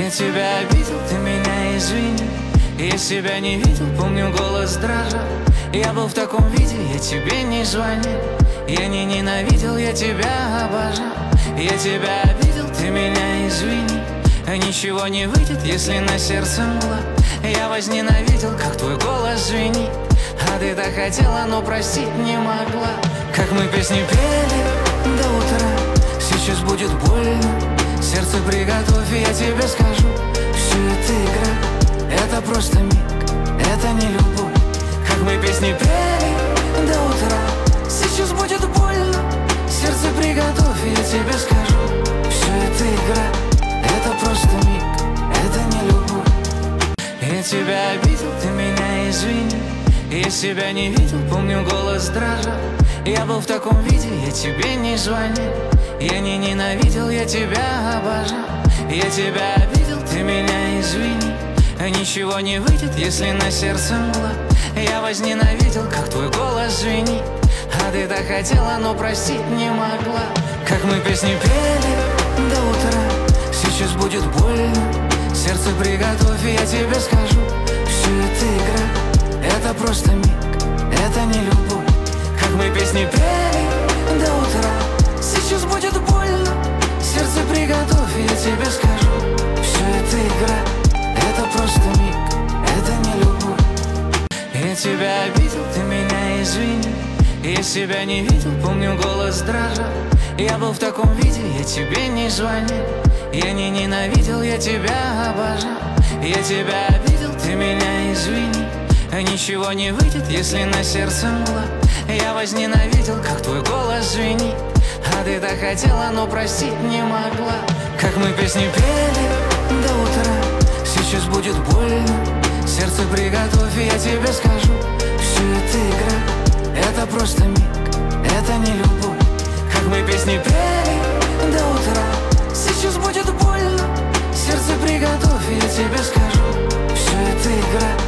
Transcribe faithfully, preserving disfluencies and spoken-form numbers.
Я тебя обидел, ты меня извини. Я себя не видел, помню, голос дрожал. Я был в таком виде, я тебе не звонил. Я не ненавидел, я тебя обожал. Я тебя обидел, ты меня извини. Ничего не выйдет, если на сердце мгла. Я возненавидел, как твой голос звенит. А ты так хотела, но простить не могла. Как мы песни пели до утра. Сейчас будет больно. Сердце приготовь, я тебе скажу. Все это игра, это просто миг, это не любовь. Как мы песни пели до утра. Сейчас будет больно. Сердце приготовь, я тебе скажу. Все это игра, это просто миг, это не любовь. Я тебя обидел, ты меня извини. Я себя не видел, помню, голос дрожал. Я был в таком виде, я тебе не звонил. Я не ненавидел, я тебя обожал. Я тебя обидел, ты меня извини. Ничего не выйдет, если на сердце мгла. Я возненавидел, как твой голос звенит. А ты так хотела, но простить не могла. Как мы песни пели до утра. Сейчас будет больно. Сердце приготовь, я тебе скажу. Все это игра, это просто миг, это не любовь. Как мы песни пели до утра. Сейчас будет больно. Сердце приготовь, я тебе скажу. Все это игра, это просто миг, это не любовь. Я тебя обидел, ты меня извини. Я себя не видел, помню, голос дрожал. Я был в таком виде, я тебе не звонил. Я не ненавидел, я тебя обожал. Я тебя обидел, ты меня извини. Ничего не выйдет, если на сердце мгла. Я возненавидел, как твой голос звенит. А ты так хотела, но простить не могла. Как мы песни пели до утра. Сейчас будет больно. Сердце приготовь, я тебе скажу. Все это игра, это просто миг, это не любовь. Как мы песни пели до утра. Сейчас будет больно. Сердце приготовь, я тебе скажу. Все это игра,